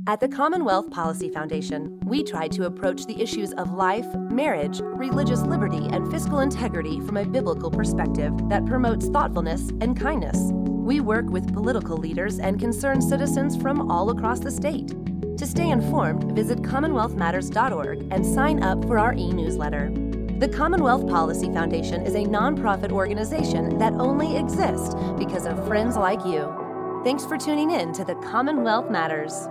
At the Commonwealth Policy Foundation, we try to approach the issues of life, marriage, religious liberty, and fiscal integrity from a biblical perspective that promotes thoughtfulness and kindness. We work with political leaders and concerned citizens from all across the state. To stay informed, visit commonwealthmatters.org and sign up for our e-newsletter. The Commonwealth Policy Foundation is a nonprofit organization that only exists because of friends like you. Thanks for tuning in to the Commonwealth Matters.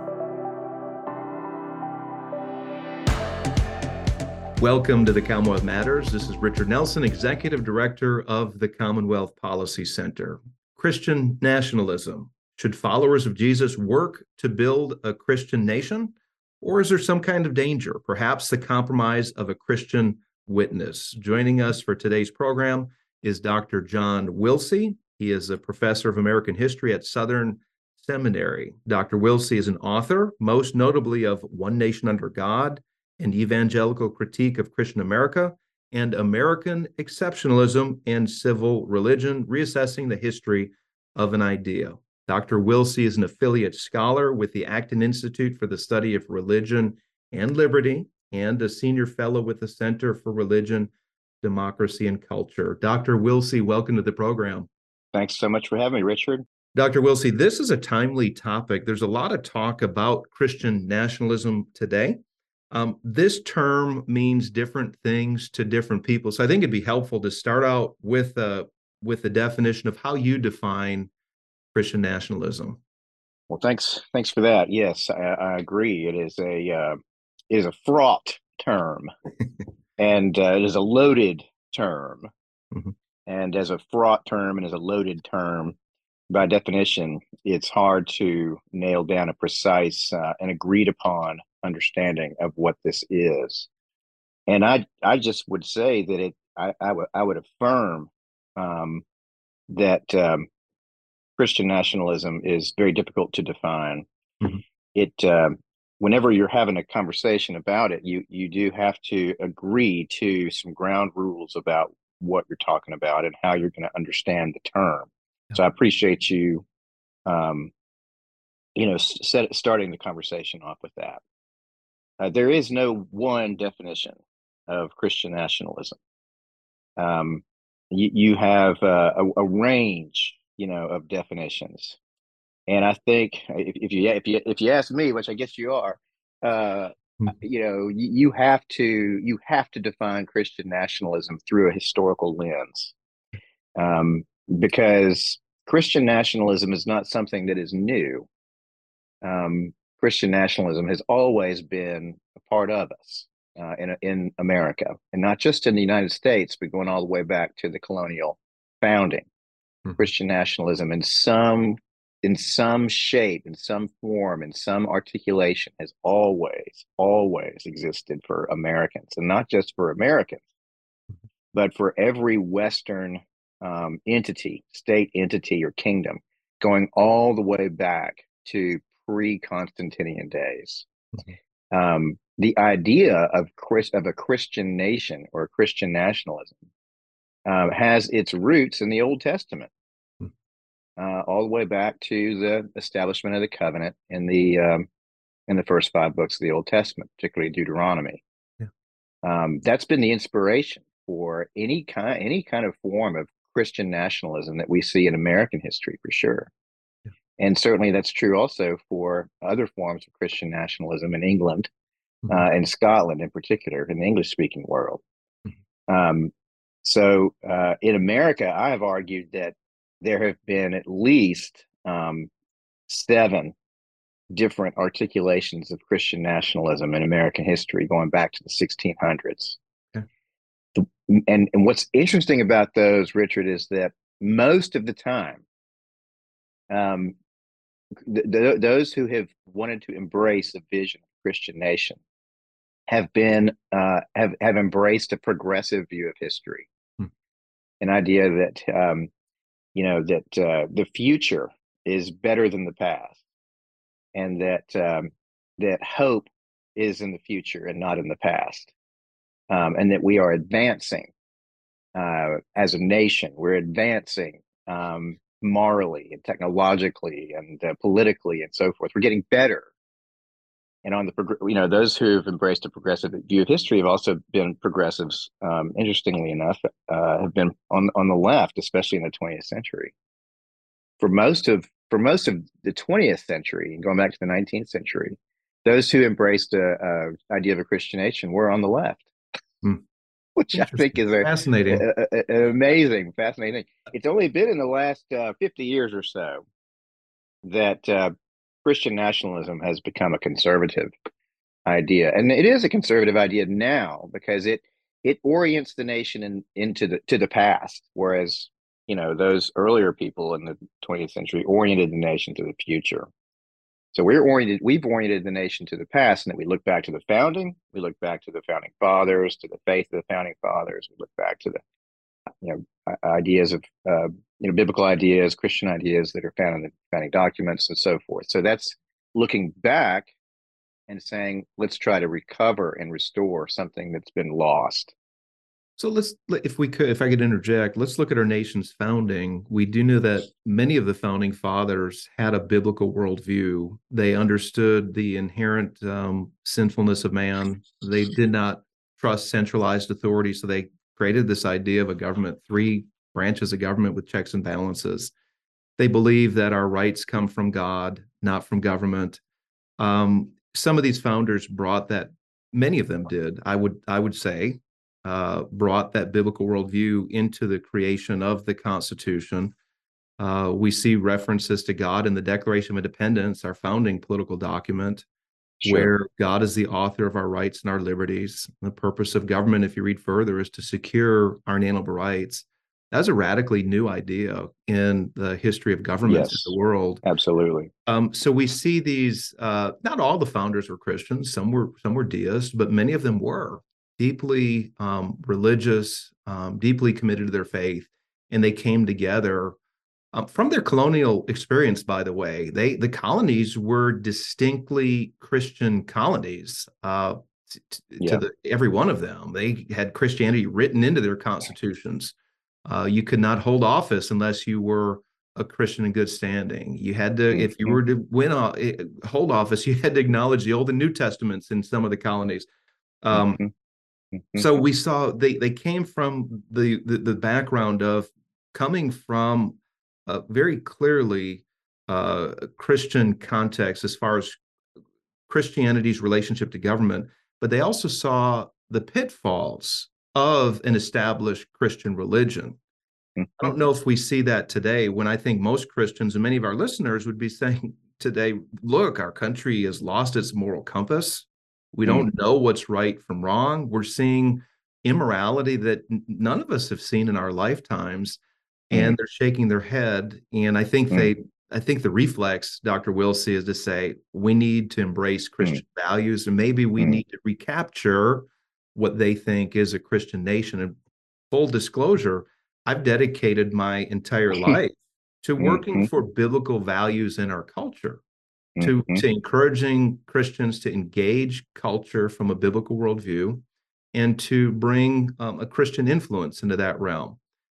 Welcome to the Commonwealth Matters. This is Richard Nelson, Executive Director of the Commonwealth Policy Center. Christian nationalism. Should followers of Jesus work to build a Christian nation? Or is there some kind of danger, perhaps the compromise of a Christian witness? Joining us for today's program is Dr. John Wilsey. He is a professor of American history at Southern Seminary. Dr. Wilsey is an author, most notably of One Nation Under God, An Evangelical Critique of Christian America, and American Exceptionalism and Civil Religion, Reassessing the History of an Idea. Dr. Wilsey is an affiliate scholar with the Acton Institute for the Study of Religion and Liberty and a senior fellow with the Center for Religion, Democracy, and Culture. Dr. Wilsey, welcome to the program. Thanks so much for having me, Richard. Dr. Wilsey, this is a timely topic. There's a lot of talk about Christian nationalism today. This term means different things to different people. So I think it'd be helpful to start out with the definition of how you define Christian nationalism. Well, thanks for that. Yes, I agree. It is a fraught term, and it is a loaded term. Mm-hmm. And as a fraught term and as a loaded term, by definition, it's hard to nail down a precise and agreed upon understanding of what this is. And I just would say that I would affirm that Christian nationalism is very difficult to define. Mm-hmm. It whenever you're having a conversation about it, you do have to agree to some ground rules about what you're talking about and how you're going to understand the term. Yeah. So I appreciate you, starting the conversation off with that. There is no one definition of Christian nationalism. You have a range, of definitions, and I think if you ask me, which I guess you are, you have to define Christian nationalism through a historical lens, because Christian nationalism is not something that is new. Christian nationalism has always been a part of us in America, and not just in the United States, but going all the way back to the colonial founding. Mm-hmm. Christian nationalism in some shape, in some form, in some articulation has always existed for Americans, and not just for Americans, but for every Western entity, state entity, or kingdom, going all the way back to pre-Constantinian days. Mm-hmm. The idea of a Christian nation or Christian nationalism has its roots in the Old Testament, all the way back to the establishment of the covenant in the first 5 books of the Old Testament, particularly Deuteronomy. Yeah. That's been the inspiration for any kind of form of Christian nationalism that we see in American history, for sure. Yeah. And certainly that's true also for other forms of Christian nationalism in England, mm-hmm. And Scotland in particular, in the English-speaking world. Mm-hmm. So in America, I have argued that there have been at least 7 different articulations of Christian nationalism in American history, going back to the 1600s. Okay. And what's interesting about those, Richard, is that most of the time, those who have wanted to embrace a vision of Christian nation have embraced a progressive view of history, an idea that the future is better than the past, and that hope is in the future and not in the past, and that we are advancing as a nation. We're advancing morally and technologically and politically and so forth. We're getting better And on those who've embraced a progressive view of history have also been progressives. Interestingly enough, have been on the left, especially in the 20th century. For most of the 20th century, and going back to the 19th century, those who embraced a idea of a Christian nation were on the left, Hmm. which I think is Fascinating. an amazing, fascinating thing. It's only been in the last 50 years or so that Christian nationalism has become a conservative idea, and it is a conservative idea now because it orients the nation into the past, whereas those earlier people in the 20th century oriented the nation to the future. So we've oriented the nation to the past, and that we look back to the founding, we look back to the founding fathers, to the faith of the founding fathers, we look back to the ideas of biblical ideas, Christian ideas that are found in the founding documents, and so forth. So that's looking back and saying, let's try to recover and restore something that's been lost. So if I could interject, let's look at our nation's founding. We do know that many of the founding fathers had a biblical worldview. They understood the inherent sinfulness of man. They did not trust centralized authority, so they created this idea of a government, three branches of government with checks and balances. They believe that our rights come from God, not from government. Some of these founders brought that. Many of them did. I would say brought that biblical worldview into the creation of the Constitution. We see references to God in the Declaration of Independence, our founding political document, Sure. where God is the author of our rights and our liberties. The purpose of government, if you read further, is to secure our inalienable rights. That's a radically new idea in the history of governments in the world. Absolutely. So we see these. Not all the founders were Christians. Some were deists, but many of them were deeply religious, deeply committed to their faith, and they came together from their colonial experience. By the way, the colonies were distinctly Christian colonies. Every one of them, they had Christianity written into their constitutions. You could not hold office unless you were a Christian in good standing. You had to, if you were to hold office, you had to acknowledge the Old and New Testaments in some of the colonies. So we saw they came from the background of coming from very clearly Christian context as far as Christianity's relationship to government, but they also saw the pitfalls of an established Christian religion. I don't know if we see that today, when I think most Christians and many of our listeners would be saying today, look, our country has lost its moral compass. We don't know what's right from wrong. We're seeing immorality that none of us have seen in our lifetimes, and they're shaking their head. And I think the reflex, Dr. Wilsey, is to say we need to embrace Christian values, and maybe we need to recapture what they think is a Christian nation. And full disclosure, I've dedicated my entire life to working for biblical values in our culture, to encouraging Christians to engage culture from a biblical worldview, and to bring a Christian influence into that realm.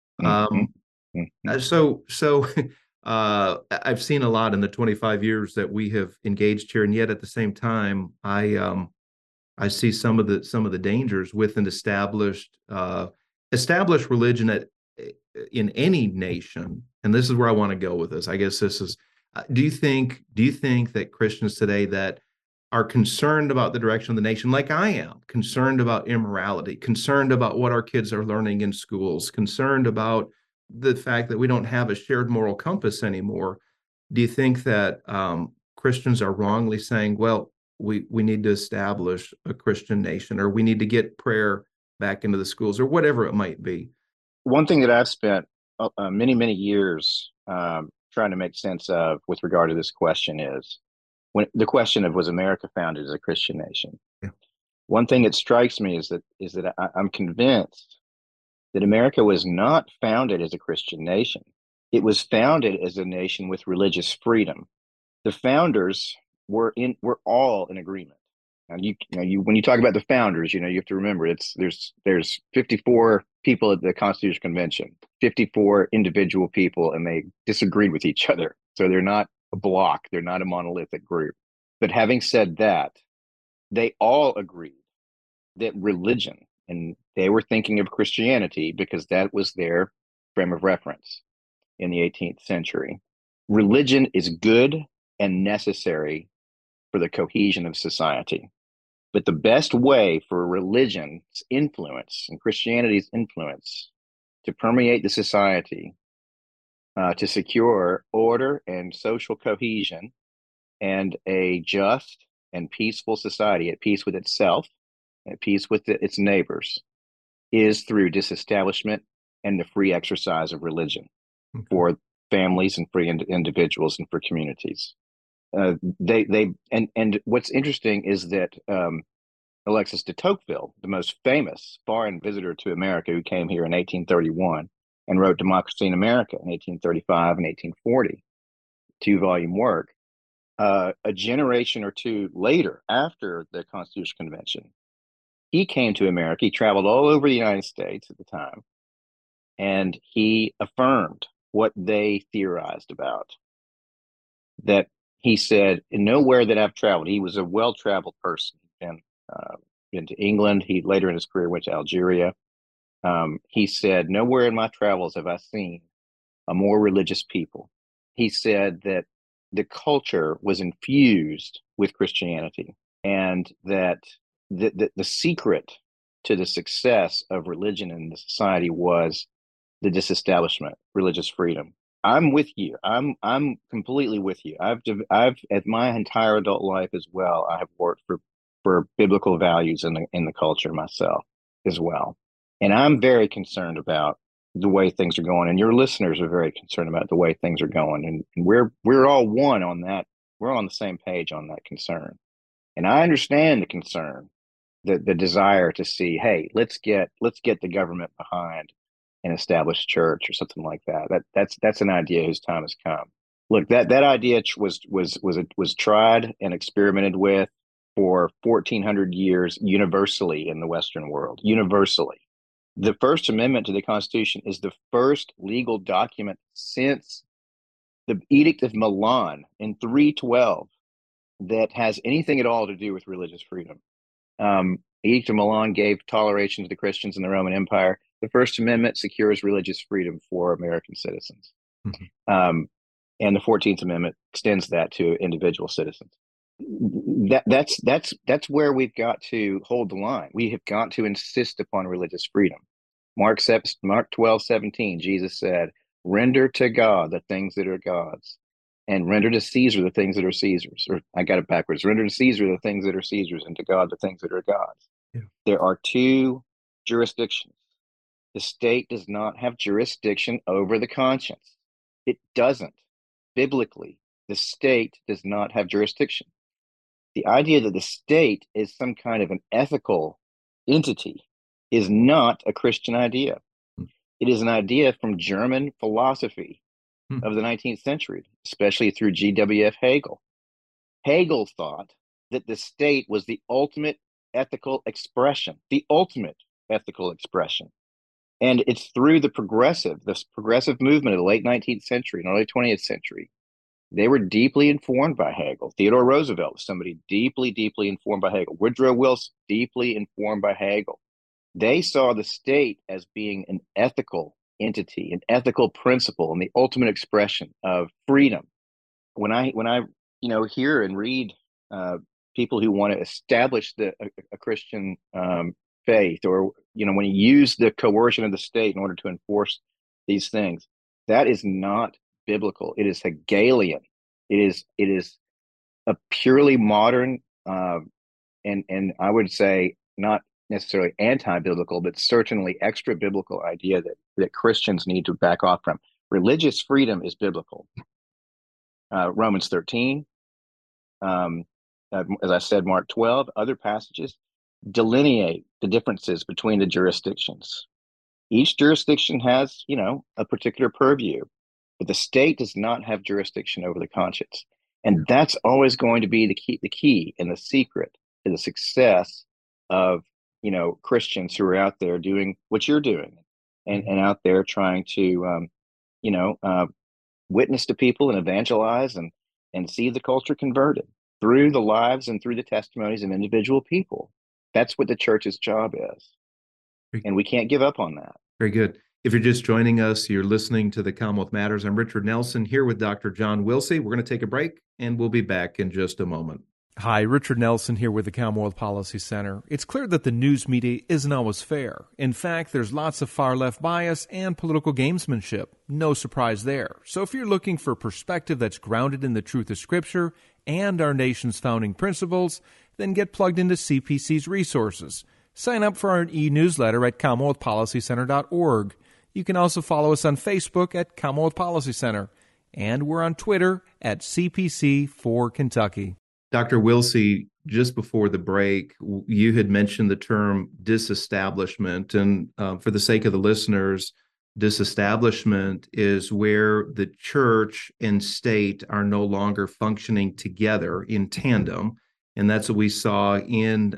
So I've seen a lot in the 25 years that we have engaged here, and yet at the same time, I see some of the dangers with an established religion in any nation. And this is where I want to go with this. I guess this is. Do you think that Christians today that are concerned about the direction of the nation, like I am, concerned about immorality, concerned about what our kids are learning in schools, concerned about the fact that we don't have a shared moral compass anymore, do you think that Christians are wrongly saying, well, we need to establish a Christian nation, or we need to get prayer back into the schools, or whatever it might be? One thing that I've spent many, many years trying to make sense of with regard to this question is when the question of, was America founded as a Christian nation? Yeah. One thing that strikes me is that I'm convinced that America was not founded as a Christian nation. It was founded as a nation with religious freedom. The founders were all in agreement. And when you talk about the founders, you have to remember there's 54 people at the Constitutional Convention, 54 individual people, and they disagreed with each other. So they're not a block, they're not a monolithic group. But having said that, they all agreed that religion, and they were thinking of Christianity because that was their frame of reference in the 18th century. Religion is good and necessary for the cohesion of society. But the best way for religion's influence and Christianity's influence to permeate the society, to secure order and social cohesion and a just and peaceful society at peace with itself, at peace with its neighbors, is through disestablishment and the free exercise of religion for families and free individuals and for communities. And what's interesting is that Alexis de Tocqueville, the most famous foreign visitor to America who came here in 1831 and wrote Democracy in America in 1835 and 1840, two-volume work, a generation or two later, after the Constitutional Convention, he came to America. He traveled all over the United States at the time, and he affirmed what they theorized about. That he said, nowhere that I've traveled, he was a well-traveled person, and been to England. He later in his career went to Algeria. He said, nowhere in my travels have I seen a more religious people. He said that the culture was infused with Christianity, and that the secret to the success of religion in the society was the disestablishment, religious freedom. I'm with you. I'm completely with you. I've at my entire adult life as well, I have worked for biblical values in the culture myself as well. And I'm very concerned about the way things are going, and your listeners are very concerned about the way things are going. And we're all one on that. We're on the same page on that concern. And I understand the concern, the desire to see, hey, let's get the government behind an established church or something like that. That's an idea whose time has come. Look, that idea was tried and experimented with for 1400 years universally in the Western world. Universally, the First Amendment to the Constitution is the first legal document since the Edict of Milan in 312 that has anything at all to do with religious freedom. Edict of Milan gave toleration to the Christians in the Roman Empire. The First Amendment secures religious freedom for American citizens. Mm-hmm. And the 14th Amendment extends that to individual citizens. That's where we've got to hold the line. We have got to insist upon religious freedom. Mark 12:17, Jesus said, render to God the things that are God's, and render to Caesar the things that are Caesar's. Or I got it backwards. Render to Caesar the things that are Caesar's, and to God the things that are God's. Yeah. There are two jurisdictions. The state does not have jurisdiction over the conscience. It doesn't. Biblically, the state does not have jurisdiction. The idea that the state is some kind of an ethical entity is not a Christian idea. It is an idea from German philosophy of the 19th century, especially through G.W.F. Hegel. Hegel thought that the state was the ultimate ethical expression, And it's through this progressive movement of the late 19th century and early 20th century. They were deeply informed by Hegel. Theodore Roosevelt was somebody deeply, deeply informed by Hegel. Woodrow Wilson, deeply informed by Hegel. They saw the state as being an ethical entity, an ethical principle, and the ultimate expression of freedom. When I hear and read people who want to establish a Christian faith, or when you use the coercion of the state in order to enforce these things, that is not biblical. It is Hegelian. It is a purely modern and I would say not necessarily anti-biblical, but certainly extra-biblical idea that Christians need to back off from. Religious freedom is biblical. Romans 13, as I said, Mark 12, other passages delineate the differences between the jurisdictions. Each jurisdiction has, a particular purview, but the state does not have jurisdiction over the conscience. And that's always going to be the key and the secret to the success of, Christians who are out there doing what you're doing and out there trying to, witness to people and evangelize and see the culture converted. through the lives and through the testimonies of individual people. That's what the church's job is. And we can't give up on that. Very good. If you're just joining us, you're listening to the Commonwealth Matters. I'm Richard Nelson here with Dr. John Wilsey. We're going to take a break, and we'll be back in just a moment. Hi, Richard Nelson here with the Commonwealth Policy Center. It's clear that the news media isn't always fair. In fact, there's lots of far-left bias and political gamesmanship. No surprise there. So if you're looking for perspective that's grounded in the truth of Scripture and our nation's founding principles, then get plugged into CPC's resources. Sign up for our e-newsletter at CommonwealthPolicyCenter.org. You can also follow us on Facebook at Commonwealth Policy Center, and we're on Twitter at CPC4Kentucky. Dr. Wilsey, just before the break, you had mentioned the term disestablishment, and for the sake of the listeners, disestablishment is where the church and state are no longer functioning together in tandem, and that's what we saw in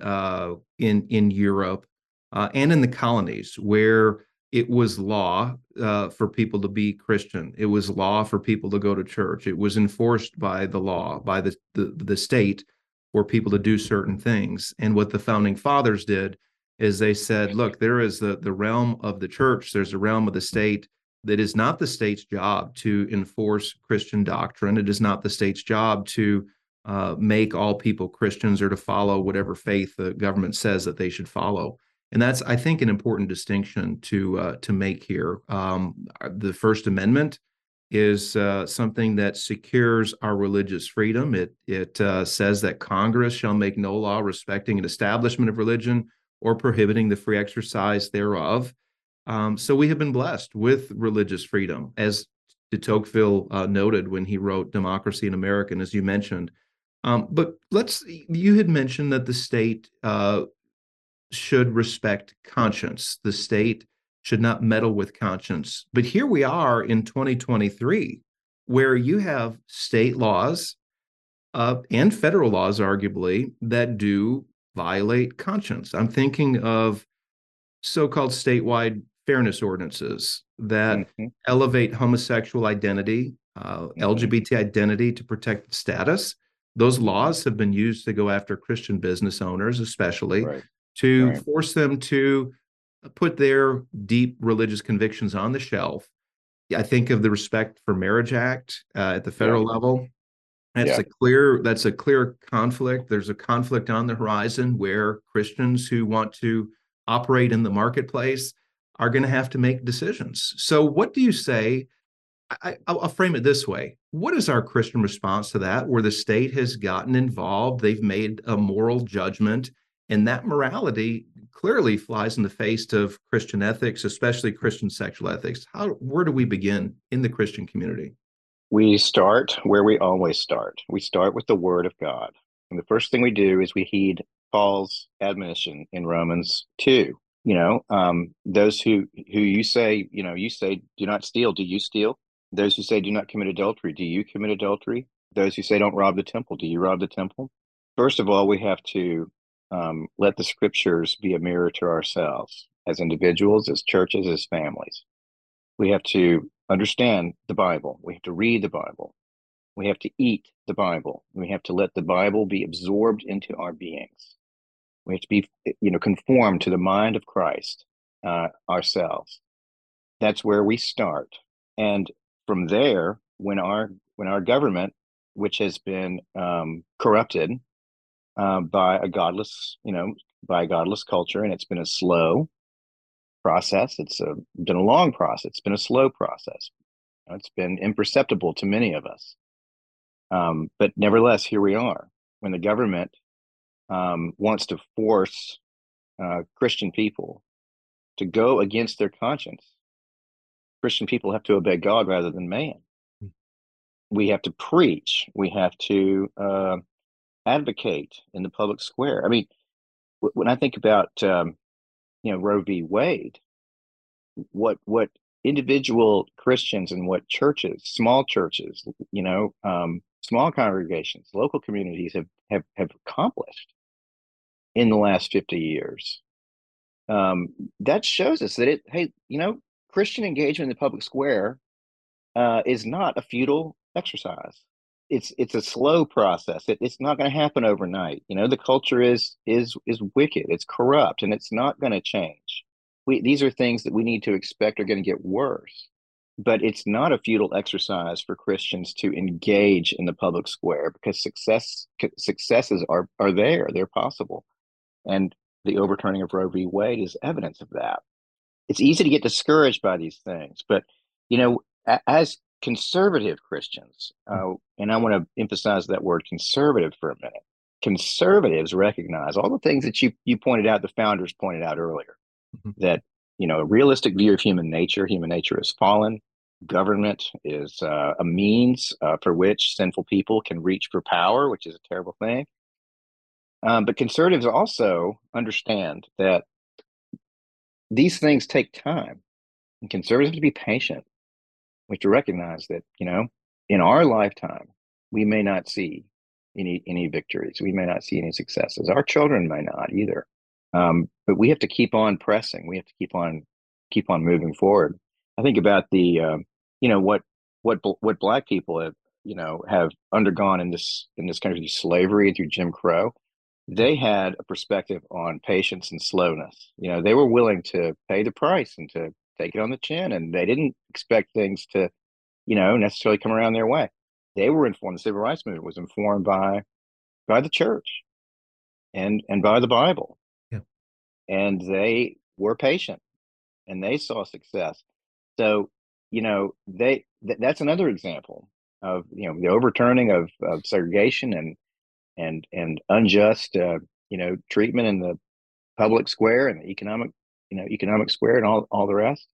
Europe and in the colonies, where it was law for people to be Christian. It was law for people to go to church. It was enforced by the law, by the state, for people to do certain things. And what the founding fathers did is they said, look, there is the realm of the church, there's a realm of the state that is not the state's job to enforce Christian doctrine. It is not the state's job to make all people Christians or to follow whatever faith the government says that they should follow. And that's, I think, an important distinction to make here. The First Amendment is something that secures our religious freedom. It says that Congress shall make no law respecting an establishment of religion or prohibiting the free exercise thereof. So we have been blessed with religious freedom, as de Tocqueville noted when he wrote Democracy in America, and as you mentioned. But you had mentioned that the state should respect conscience. The state should not meddle with conscience. But here we are in 2023, where you have state laws and federal laws, arguably, that do violate conscience. I'm thinking of so-called statewide fairness ordinances that elevate homosexual identity, LGBT identity to protect status. Those laws have been used to go after Christian business owners, especially, to force them to put their deep religious convictions on the shelf. I think of the Respect for Marriage Act at the federal level. That's a clear conflict. There's a conflict on the horizon where Christians who want to operate in the marketplace are going to have to make decisions. So what do you say? I'll frame it this way. What is our Christian response to that, where the state has gotten involved? They've made a moral judgment, and that morality clearly flies in the face of Christian ethics, especially Christian sexual ethics. Where do we begin in the Christian community? We start where we always start. We start with the Word of God. And the first thing we do is we heed Paul's admonition in Romans 2. Those who you say, do not steal, do you steal? Those who say do not commit adultery, do you commit adultery? Those who say don't rob the temple, do you rob the temple? First of all, we have to let the scriptures be a mirror to ourselves as individuals, as churches, as families. We have to understand the Bible. We have to read the Bible. We have to eat the Bible. We have to let the Bible be absorbed into our beings. We have to be, conformed to the mind of Christ ourselves. That's where we start. And from there, when our government, which has been corrupted by a godless culture, and it's been a slow process. It's been a long process. It's been a slow process. It's been imperceptible to many of us. But nevertheless, here we are. When the government wants to force Christian people to go against their conscience, Christian people have to obey God rather than man. We have to preach. We have to advocate in the public square. I mean, when I think about Roe v. Wade, what individual Christians and what churches, small churches, small congregations, local communities have accomplished in the last 50 years, that shows us that Christian engagement in the public square is not a futile exercise. it's a slow process. It's not going to happen overnight. The culture is wicked. It's corrupt, and it's not going to change. These are things that we need to expect are going to get worse. But it's not a futile exercise for Christians to engage in the public square, because successes are there. They're possible. And the overturning of Roe v. Wade is evidence of that. It's easy to get discouraged by these things, but as conservative Christians, and I want to emphasize that word conservative for a minute. Conservatives recognize all the things that you pointed out, the founders pointed out earlier, that a realistic view of human nature is fallen. Government is a means for which sinful people can reach for power, which is a terrible thing. But conservatives also understand that these things take time, and conservatives have to be patient. We have to recognize that, in our lifetime, we may not see any victories. We may not see any successes. Our children may not either. But we have to keep on pressing. We have to keep on moving forward. I think about the, what Black people have undergone in this country, through slavery and through Jim Crow. They had a perspective on patience and slowness. They were willing to pay the price and to take it on the chin, and they didn't expect things to, necessarily come around their way. They were informed. The civil rights movement was informed by the church and by the Bible. Yeah. And they were patient, and they saw success. So, that's another example of, the overturning of segregation and unjust, treatment in the public square and the economic square and all the rest.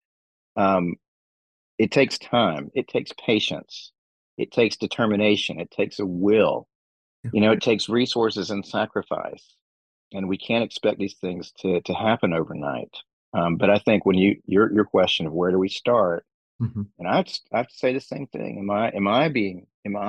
It takes time. It takes patience. It takes determination. It takes a will. It takes resources and sacrifice. And we can't expect these things to happen overnight. But I think when your question of where do we start, and I have to say the same thing. Am I being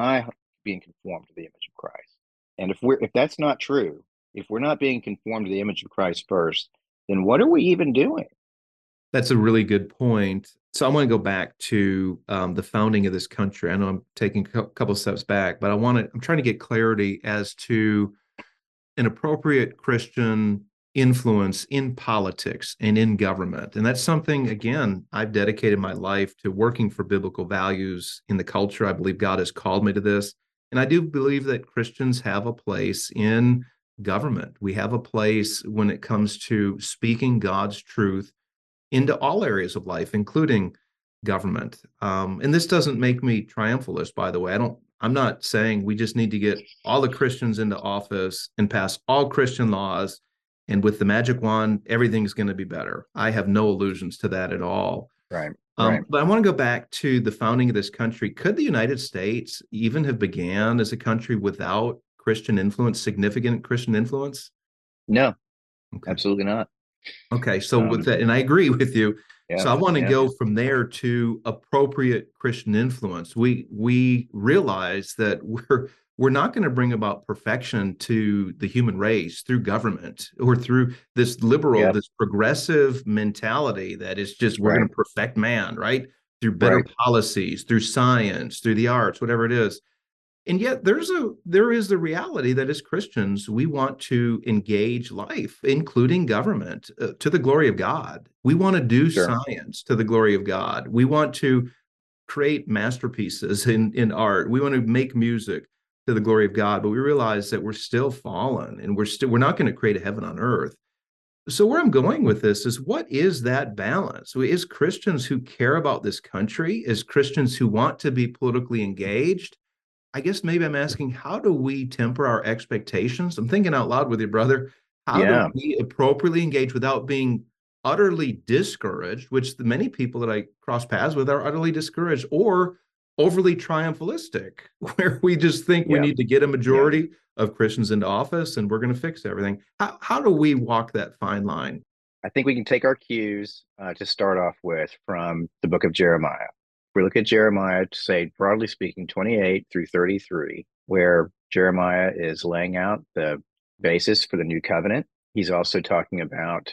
conformed to the image of Christ? And if that's not true, if we're not being conformed to the image of Christ first, then what are we even doing? That's a really good point. So I want to go back to the founding of this country. I know I'm taking a couple steps back, but I'm trying to get clarity as to an appropriate Christian influence in politics and in government. And that's something, again, I've dedicated my life to working for biblical values in the culture. I believe God has called me to this. And I do believe that Christians have a place in government. We have a place when it comes to speaking God's truth into all areas of life, including government. And this doesn't make me triumphalist, by the way. I'm not saying we just need to get all the Christians into office and pass all Christian laws, and with the magic wand, everything's going to be better. I have no illusions to that at all. Right. But I want to go back to the founding of this country. Could the United States even have began as a country without Christian influence, significant Christian influence? No, okay. Absolutely not. Okay, so with that, and I agree with you. Yeah, so I want to go from there to appropriate Christian influence. We realize that we're not going to bring about perfection to the human race through government or through this liberal, this progressive mentality that is just we're going to perfect man, right? Through better policies, through science, through the arts, whatever it is. And yet there is the reality that as Christians, we want to engage life, including government, to the glory of God. We want to do science to the glory of God. We want to create masterpieces in art. We want to make music to the glory of God, but we realize that we're still fallen, and we're not going to create a heaven on earth. So where I'm going with this is, what is that balance? Is Christians who care about this country, is Christians who want to be politically engaged, I guess maybe I'm asking, how do we temper our expectations? I'm thinking out loud with you, brother. How do we appropriately engage without being utterly discouraged, which the many people that I cross paths with are utterly discouraged, or overly triumphalistic, where we just think we need to get a majority of Christians into office and we're going to fix everything? How do we walk that fine line? I think we can take our cues to start off with from the book of Jeremiah. We look at Jeremiah, to say, broadly speaking, 28 through 33, where Jeremiah is laying out the basis for the new covenant. He's also talking about,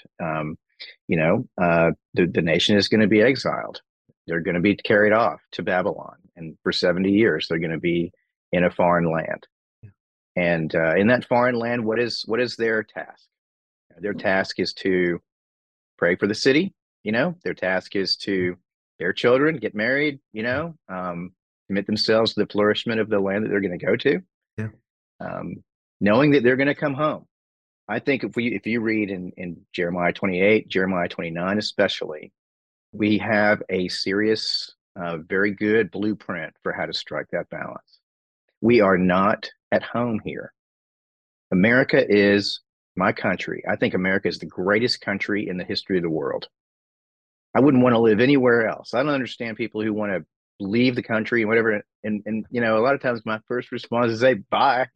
the nation is going to be exiled. They're going to be carried off to Babylon. And for 70 years, they're going to be in a foreign land. Yeah. And in that foreign land, what is their task? Their task is to pray for the city. Their task is to their children get married. Commit themselves to the flourishment of the land that they're going to go to. Yeah. Knowing that they're going to come home. I think if you read in Jeremiah 28, Jeremiah 29 especially, we have a serious, very good blueprint for how to strike that balance. We are not at home here. America is my country. I think America is the greatest country in the history of the world. I wouldn't want to live anywhere else. I don't understand people who want to leave the country and whatever. And a lot of times my first response is say, bye,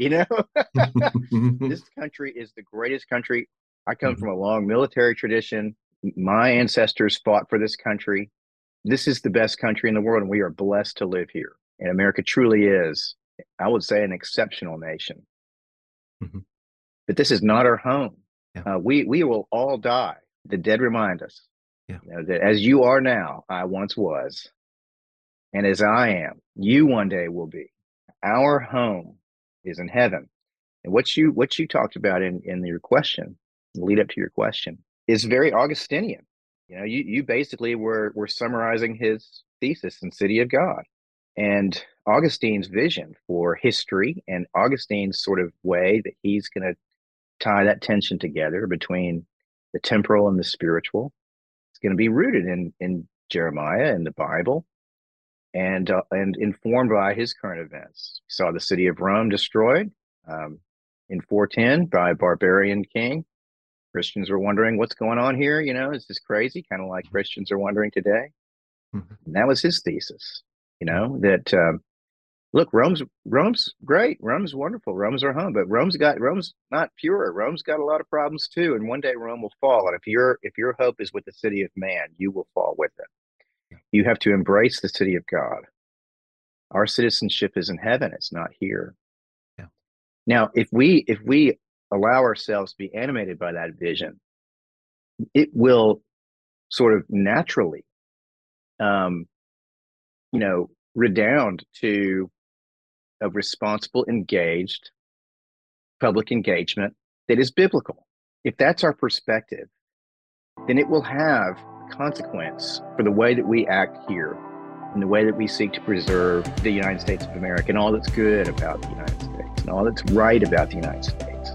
This country is the greatest country. I come from a long military tradition. My ancestors fought for this country. This is the best country in the world, and we are blessed to live here. And America truly is, I would say, an exceptional nation. Mm-hmm. But this is not our home. Yeah. We will all die. The dead remind us that as you are now, I once was. And as I am, you one day will be. Our home is in heaven. And what you talked about in your question, the lead up to your question, is very Augustinian. You basically were summarizing his thesis in City of God. And Augustine's vision for history and Augustine's sort of way that he's going to tie that tension together between the temporal and the spiritual, it's going to be rooted in Jeremiah and the Bible, and informed by his current events. He saw the city of Rome destroyed in 410 by a barbarian king. Christians were wondering what's going on here. Is this crazy? Kind of like Christians are wondering today. Mm-hmm. And that was his thesis. That look, Rome's great. Rome's wonderful. Rome's our home, but Rome's not pure. Rome's got a lot of problems too. And one day Rome will fall. And if your hope is with the city of man, you will fall with it. You have to embrace the city of God. Our citizenship is in heaven. It's not here. Yeah. Now, if we allow ourselves to be animated by that vision, it will sort of naturally, redound to a responsible, engaged public engagement that is biblical. If that's our perspective, then it will have consequence for the way that we act here and the way that we seek to preserve the United States of America and all that's good about the United States and all that's right about the United States.